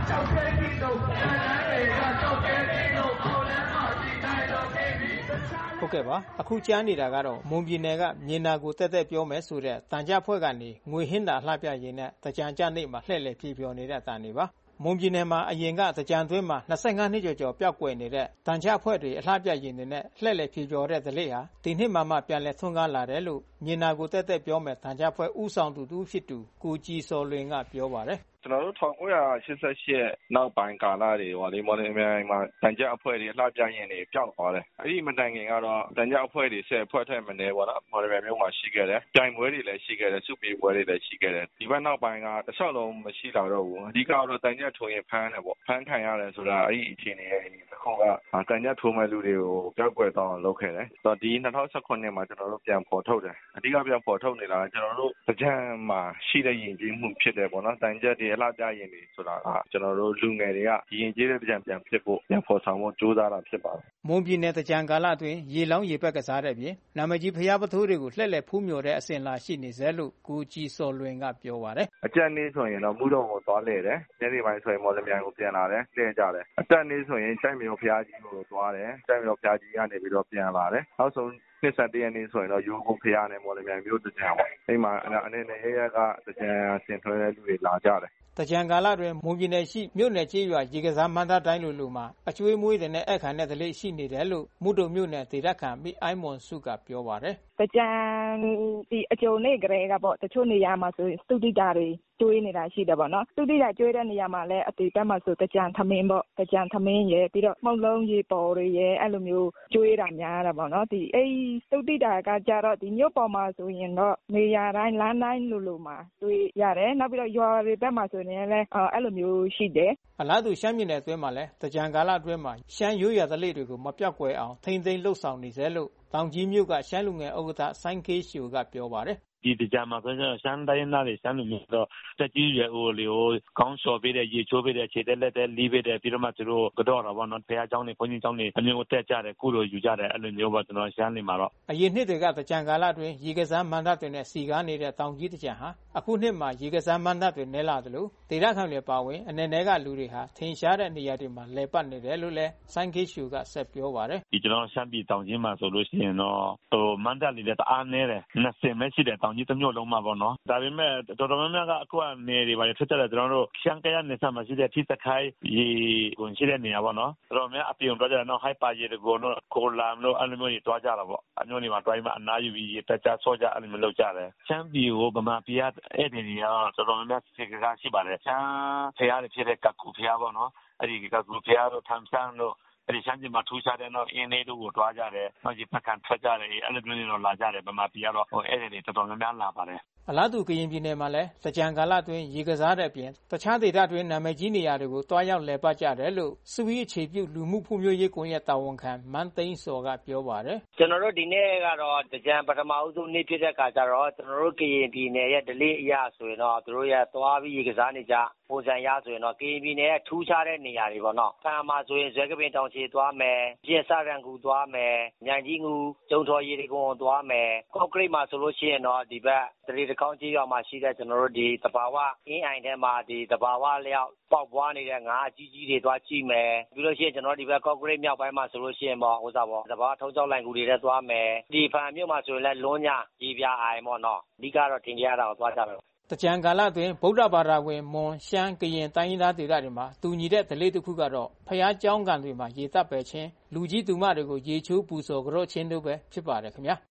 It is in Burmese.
ဟုတ်ကဲ့ပါအခုကြားနေတာကတော့မွန်ပြည်နယ်ကမြေနာကိုတက်တက်ပြောမယ်ဆိုတဲ့တန်ကြဖွဲ့ကနေငွေဟင်းတာလှပြရင်နဲ့တကြံကြနေ့မှာလှည့်လည်ပြေပြောနေတဲ့တန်တွေပါမွန်ပြည်နယ်မှာအရင်ကတကြံသွင်းမှာ25နှစ်ကျော်ပျောက်ကွယ်နေတဲ့တန်ကြဖွဲ့တွေအလှပြရင်တွေနဲ့လှည့်လည်ပြေပြောတဲ့ဒလိဟာဒီနှစ်မှပြန်လည်ထွန်းကားလာတယ်လို့မြေနာကိုတက်တက်ပြောမယ်တန်ကြဖွဲ့ဥဆောင်သူဖြစ်သူကိုကြည်စော်လွင်ကပြောပါတယ်ကျွန်တော်တို့1988နောက်ပိုင်းကာလတွေဟောလေမော်လမြိုင်မှာတန်ကြအဖွဲ့တွေအလှပြရင်တွေပျောက်သွားတယ်အဲ့ဒီမတိုင်ခင်ကတော့တန်ကြအဖွဲ့တွေ10အဖွဲ့ထက်မနည်းပေါ့နော်မော်လမြိုင်မြို့မှာရှိခဲ့တယ်ပြိုင်ပွဲတွေလည်းရှိခဲ့တယ်စုပြေပွဲတွေလည်းရှိခဲ့တယ်ဒီဘက်နောက်ပိုင်းကတစ်လျှောက်လုံးမရှိလာတော့ဘူးအဓိကတော့တန်ကြထိုးရင်ဖမ်းတယ်ပေါ့ဖမ်းခံရတယ်ဆိုတာအဲ့ဒီအခြေအနေရဲ့တစ်ခုကတန်ကြထိုးမဲ့လူတွေကိုပျောက်ကွယ်သွားအောင်လုပ်ခဲ့တယ်ဆိုတော့ဒီ2019မှာကျွန်တော်တို့ပြန်ပေါ်ထုတ်တယ်အဓိကပြန်ပေါ်ထုတ်နေတာကျွန်တော်တို့တကြံမှာရှိတဲ့ယဉ်ကျေးမှုဖြစ်တယ်ပေါ့နော်တန်ကြတွေအလှပြရင်တွေဆိုတာကကျွန်တော်တို့လူငယ်တွေကယဉ်ကျေးတဲ့ကြံပြန်ဖြစ်ဖို့ပြန်ဖော်ဆောင်ဖို့ကြိုးစားတာဖြစ်ပါတယ်။မွန်ပြည်နယ်ကြံကာလအတွင်းရေလောင်းရေပက်ကစားတဲ့ပြင်နာမကြီးဖျားပထိုးတွေကိုလှည့်လည်ဖူးမြော်တဲ့အစဉ်လာရှိနေစေလို့ကိုကြည်စော်လွင်ကပြောပါတယ်။အကြံနေဆိုရင်တော့မူတော်ကိုသွားလဲတယ်။ညနေပိုင်းဆိုရင်မော်လမြိုင်ကိုပြန်လာတယ်။လှည့်ကြတယ်။အတက်နေဆိုရင်တိုက်မြော်ဖျားကြီးကိုသွားတယ်။တိုက်မြော်ဖျားကြီးကနေပြီးတော့ပြန်လာတယ်။နောက်ဆုံးနှစ်ဆက်တရနေ့ဆိုရင်တော့ရိုးကိုဖျားနဲ့မော်လမြိုင်မြို့တကြံပေါ့။အိမ်မှာအနေနဲ့ရရကတကြံဆင်ထွဲတဲ့လူတွေလာကြတယ်တကြံကာလတွင်မွန်ပြည်နယ်ရှိမြို့နယ်ကျေးရွာရေကစားမန်းသားတိုင်းလူမှာအကျွေးမွေးတဲ့နဲ့အခမ်းတဲ့ဒလိရှိနေတယ်လို့မုဒုံမြို့နယ်ဒေသခံမိအိုင်းမွန်စုကပြောပါတယ်တကြံဒီအကျုံနေကြဲကပေါ့တချို့နေရာမှာဆိုစတူဒီတာတွေကျွေးနေတာရှိတယ်ပေါ့နော်စတူဒီတာကျွေးတဲ့နေရာမှာလည်းအတီတက်မှာဆိုတကြံသမင်းပေါ့တကြံသမင်းရဲ့ပြီးတော့မှုန့်လုံးရေပေါ်တွေရဲ့အဲ့လိုမျိုးကျွေးတာများတာပေါ့နော်ဒီအဲ့စတူဒီတာကကြတော့ဒီမြို့ပေါ်မှာဆိုရင်တော့နေရာတိုင်းလမ်းတိုင်းလူမှာကျွေးရတယ်နောက်ပြီးတော့ရွာတွေဘက်မှာဆိုရင်လည်းအဲ့လိုမျိုးရှိတယ်အလားတူရှမ်းပြည်နယ်အတွင်းမှာလည်းတကြံကာလအတွင်းမှာရှမ်းရိုးရာဓလေ့တွေကိုမပြောက်ကွယ်အောင်ထိမ့်သိမ်းလှုပ်ဆောင်နေစေလို့တောင်ကြီးမြို့ကရှမ်းလူငယ်ဥက္ကဋ္ဌစိုင်းခေးရှူကပြောပါတယ်ဒီတကြမှာဆိုရင်ရှမ်းတိုင်းသားတွေရှမ်းလူမျိုးတော့တက်ကြီးရွယ်အိုလေးကိုကောင်းစော်ပေးတဲ့ရေချိုးပေးတဲ့ခြေတက်လက်တဲ့လီးပေးတဲ့ပြီးတော့မှသူတို့ကတော့တော့ဗောနော်ဖះเจ้าနေဘုန်းကြီးเจ้าနေအမျိုးတက်ကြတယ်ကုလိုယူကြတယ်အဲ့လိုမျိုးပေါ့ကျွန်တော်ရှမ်းနေမှာတော့အရင်နှစ်တွေကတကြံကာလအတွင်းရေကစားမန္တတွေနဲ့စီကားနေတဲ့တောင်ကြီးတကြံဟာအခုနှစ်မှာရေကစားမန္တတွေနဲလာတယ်လို့ဒေသခံတွေပါဝင်အနေနဲ့ကလူတွေဟာထင်ရှားတဲ့နေရာတွေမှာလဲပတ်နေတယ်လို့လဲစိုင်းခေးရှူကဆက်ပြောပါတယ်ဒီကျွန်တော်ရှမ်းပြည်တောင်ကြီးမှာဆိုလို့ရှိရင်တော့မန္တလေးလည်းတအားနဲတယ်20ပဲရှိတယ်တောင်ကြီးတစ်မျိုးလုံးမှာပေါ့နော်ဒါပေမဲ့တော်တော်များများကအခုကနေတွေပါထွက်ကြတယ်ကျွန်တော်တို့ရှမ်းကရနေဆက်မှာရှိတဲ့ထိစခိုင်းရေကုန်ရှိတဲ့နေရာပေါ့နော်တော်တော်များအပြုံတော့ကြတယ်နော်ဟိုက်ပါရေကိုတော့ကိုလာမလို့အဲ့လိုမျိုးတွေတွားကြတာပေါ့အမျိုးတွေမှာတွားပြီးမှအနားယူပြီးတက်ကြဆော့ကြအဲ့လိုမျိုးလုပ်ကြတယ်ရှမ်းပြည်ကိုဗမာပြည်ကအဲ့ဒီနေရာတော်တော်များများစိတ်ကရှိပါတယ်ရှမ်းဖျားတွေဖြစ်တဲ့ကကူဖျားပေါ့နော်အဲ့ဒီကကူဖျားတို့ထမ်ဆန်းတို့အဲ့ဒီရှမ်းပြည်မှာထူးခြားတဲ့တော့အင်းလေးတို့ကိုတွားကြတယ်နောက်ဒီပတ်ကန်ထွက်ကြတယ်အဲ့လိုမျိုးတွေတော့လာကြတယ်ဗမာပြည်ကတော့အဲ့ဒီတွေတော်တော်များများလာပါတယ်အလားတူကရင်ပြည်နယ်မှာလည်းတကြံကာလအတွင်းရေကစားတဲ့အပြင်တခြားဒေသတွင်းနာမည်ကြီးနေရာတွေကိုတွားရောက်လည်ပတ်ကြတယ်လို့စုဝေးအခြေပြုလူမှုဖွံ့ဖြိုးရေးကွန်ရက်တာဝန်ခံမန်းသိန်းစော်ကပြောပါတယ်ကျွန်တော်တို့ဒီနေ့ကတော့တကြံပထမဦးဆုံးနေ့ဖြစ်တဲ့အခါကျတော့ကျွန်တော်တို့ကရင်ပြည်နယ်ရဲ့ဒလိအရာဆိုရင်တော့သူတို့ရဲ့သွားပြီးရေကစားနေကြပုံစံရဆိုရင်တော့ကရင်ပြည်နယ်ရဲ့ထူးခြားတဲ့နေရာတွေပေါ့နော်ဆာမှာဆိုရင်ဇွဲကပင်တောင်ချေသွားမယ်ပြင်စရန်ကူသွားမယ်မြိုင်ကြီးငူကျုံတော်ရေဒီကုန်းသွားမယ်ကော့ကရိတ်မှာဆိုလို့ရှိရင်တော့ဒီဘက်တရီတကောင်းကြီးရွာမှာရှိတဲ့ကျွန်တော်တို့ဒီတဘာဝအင်းအိုင်ထဲမှာဒီတဘာဝလျောက်ပေါက်ပွားနေတဲ့ငါးအကြီးကြီးတွေသွားကြည့်မယ်ပြီးလို့ရှိရင်ကျွန်တော်ဒီဘက်ကော့ကရိတ်မြောက်ပိုင်းမှာဆိုလို့ရှိရင်ပေါ့ဥစားပေါ့တဘာဝထုံးကြောက်လိုင်ကူတွေထဲသွားမယ်ဒီဖန်မြို့မှာဆိုရင်လည်းလွန်းညာကြီးပြအိုင်ပေါ့နော်အဓိကတော့တင်ကြရတာကိုသွားကြမယ်တကြံကာလအတွင်းဗုဒ္ဓဘာသာဝင်မွန်ရှမ်းကရင်တိုင်းရင်းသားဒေသတွေမှာတူညီတဲ့ဓလေ့တစ်ခုကတော့ဖျားเจ้าကံတွေမှာရေတပ်ပယ်ခြင်းလူကြီးသူမတွေကိုရေချိုးပူဇော်ကြော့ခြင်းတို့ပဲဖြစ်ပါတယ်ခင်ဗျာ